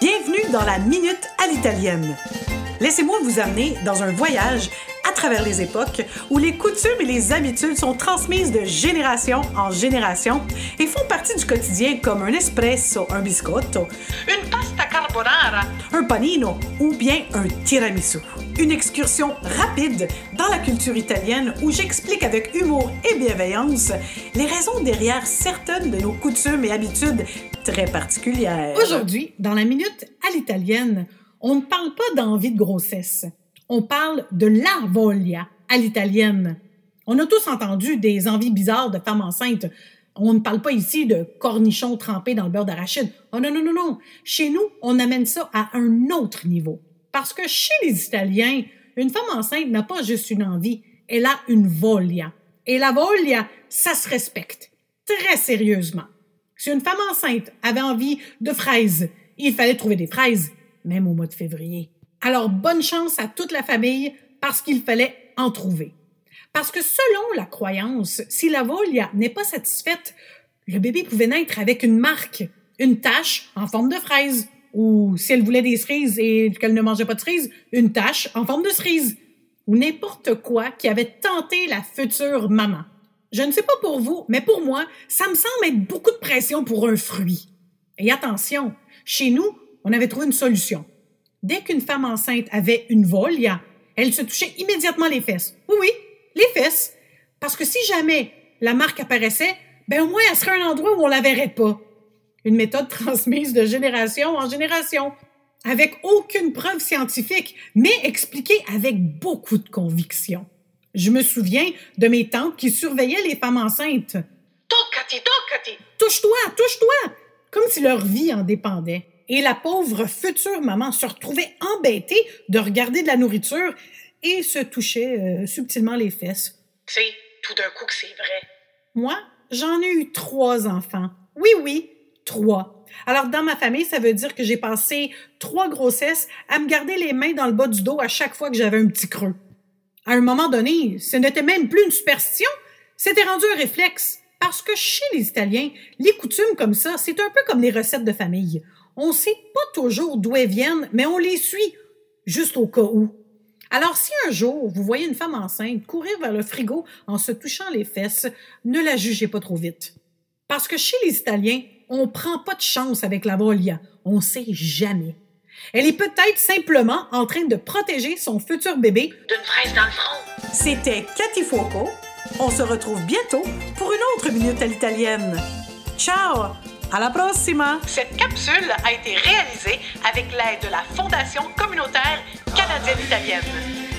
Bienvenue dans la Minute à l'italienne. Laissez-moi vous amener dans un voyage à travers les époques où les coutumes et les habitudes sont transmises de génération en génération et font partie du quotidien comme un espresso, un biscotto, une pasta carbonara, un panino ou bien un tiramisu. Une excursion rapide dans la culture italienne où j'explique avec humour et bienveillance les raisons derrière certaines de nos coutumes et habitudes très particulières. Aujourd'hui, dans la Minute à l'italienne, on ne parle pas d'envie de grossesse. On parle de la voglia à l'italienne. On a tous entendu des envies bizarres de femmes enceintes. On ne parle pas ici de cornichons trempés dans le beurre d'arachide. Oh non, non, non, non. Chez nous, on amène ça à un autre niveau. Parce que chez les Italiens, une femme enceinte n'a pas juste une envie, elle a une voglia. Et la voglia, ça se respecte. Très sérieusement. Si une femme enceinte avait envie de fraises, il fallait trouver des fraises, même au mois de février. Alors, bonne chance à toute la famille parce qu'il fallait en trouver. Parce que selon la croyance, si la voglia n'est pas satisfaite, le bébé pouvait naître avec une marque, une tache en forme de fraise. Ou si elle voulait des cerises et qu'elle ne mangeait pas de cerises, une tache en forme de cerise. Ou n'importe quoi qui avait tenté la future maman. Je ne sais pas pour vous, mais pour moi, ça me semble être beaucoup de pression pour un fruit. Et attention, chez nous, on avait trouvé une solution. Dès qu'une femme enceinte avait une voglia, elle se touchait immédiatement les fesses. Oui, oui, les fesses. Parce que si jamais la marque apparaissait, au moins, elle serait un endroit où on la verrait pas. Une méthode transmise de génération en génération, avec aucune preuve scientifique, mais expliquée avec beaucoup de conviction. Je me souviens de mes tantes qui surveillaient les femmes enceintes. « Toccati, toccati! Touche-toi, touche-toi! » Comme si leur vie en dépendait. Et la pauvre future maman se retrouvait embêtée de regarder de la nourriture et se touchait subtilement les fesses. Tu sais, tout d'un coup que c'est vrai. Moi, j'en ai eu 3 enfants. Oui, 3. Alors, dans ma famille, ça veut dire que j'ai passé 3 grossesses à me garder les mains dans le bas du dos à chaque fois que j'avais un petit creux. À un moment donné, ce n'était même plus une superstition, c'était rendu un réflexe. Parce que chez les Italiens, les coutumes comme ça, c'est un peu comme les recettes de famille. On sait pas toujours d'où elles viennent, mais on les suit, juste au cas où. Alors, si un jour, vous voyez une femme enceinte courir vers le frigo en se touchant les fesses, ne la jugez pas trop vite. Parce que chez les Italiens, on prend pas de chance avec la voglia. On sait jamais. Elle est peut-être simplement en train de protéger son futur bébé d'une fraise dans le front. C'était Cathy Fuoco. On se retrouve bientôt pour une autre Minute à l'italienne. Ciao! Alla prossima! Cette capsule a été réalisée avec l'aide de la Fondation communautaire canadienne-italienne.